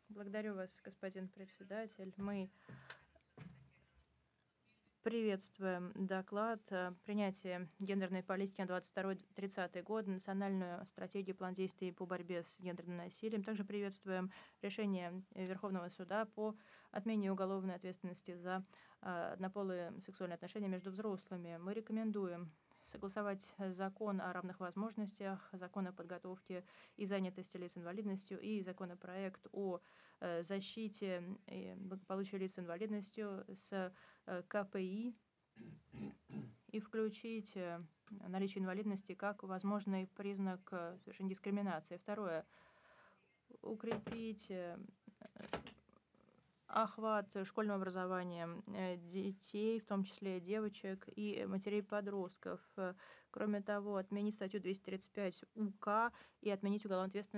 Благодарю вас, господин председатель. Мы приветствуем доклад принятия гендерной политики на 22-30 год, национальную стратегию, план действий по борьбе с гендерным насилием. Также приветствуем решение Верховного суда по отмене уголовной ответственности за однополые сексуальные отношения между взрослыми. Мы рекомендуем согласовать закон о равных возможностях, закон о подготовке и занятости лиц с инвалидностью и законопроект о защите и благополучию лиц с инвалидностью с КПИ и включить наличие инвалидности как возможный признак совершения дискриминации. Второе. Укрепить охват школьного образования детей, в том числе девочек и матерей-подростков. Кроме того, отменить статью 235 УК и отменить уголовную ответственность